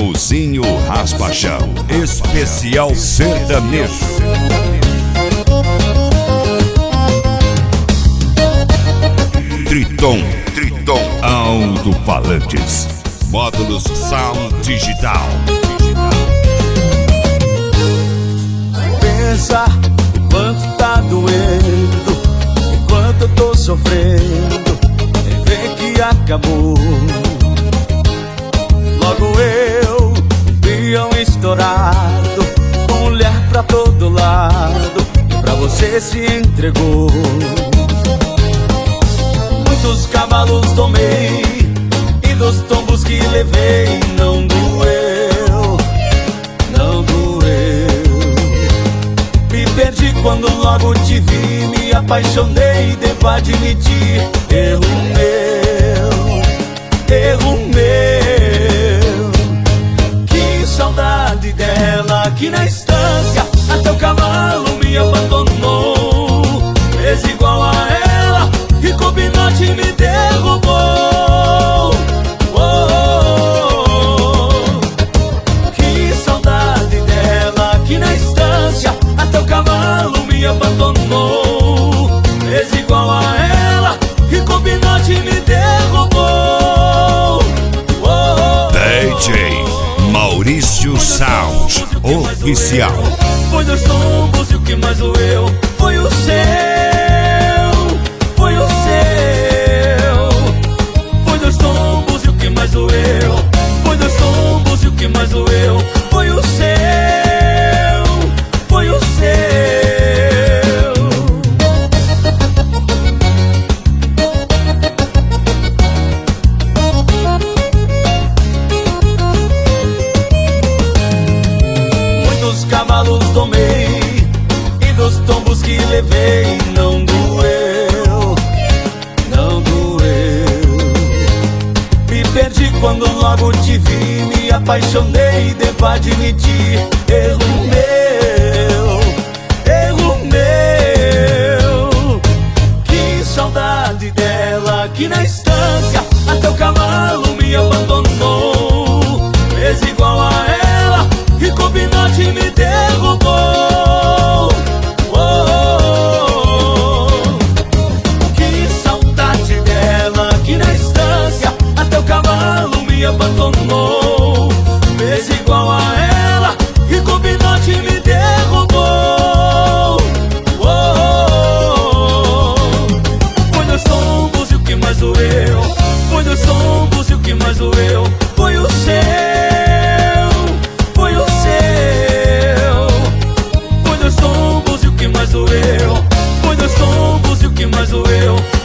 Chãozinho Raspachão. Especial sertanejo. Triton Alto-Falantes. Módulos Sound Digital. Pensa o quanto tá doendo, o quanto eu tô sofrendo em ver que acabou. Logo eu, peão estourado, com mulher pra todo lado, pra você se entregou. Muitos cavalos tomei e dos tombos que levei não doeu, não doeu. Me perdi quando logo te vi, me apaixonei, devo admitir. Erro meu. Que saudade dela, que na estância até o cavalo me abandonou. Fez igual a ela e com pinote me derrubou. Que saudade dela, que na estância até o cavalo me abandonou. Fez igual a ela e com pinote me derrubou. DJ Maurício Sound Oficial. Foi dois tombos e o que mais doeu foi o seu. Foi o seu. Foi dois tombos e o que mais doeu. Foi dois tombos e o que mais doeu foi o seu. Foi o seu. Muitos cavalos tomei e dos tombos que levei não doeu, não doeu. Me perdi quando logo te vi, me apaixonei, devo admitir. Erro meu. Que saudade dela, que na estância até o cavalo me abandonou. Fez igual a ela e com pinote me derrubou. Que saudade dela, que na estância até o cavalo me abandonou. Fez igual a ela e com pinote me derrubou. Foi dois tombos e o que mais doeu. Foi dois tombos e o que mais doeu foi o seu. Foi o seu. Foi dois tombos e o que mais doeu. Foi dois tombos e o que mais doeu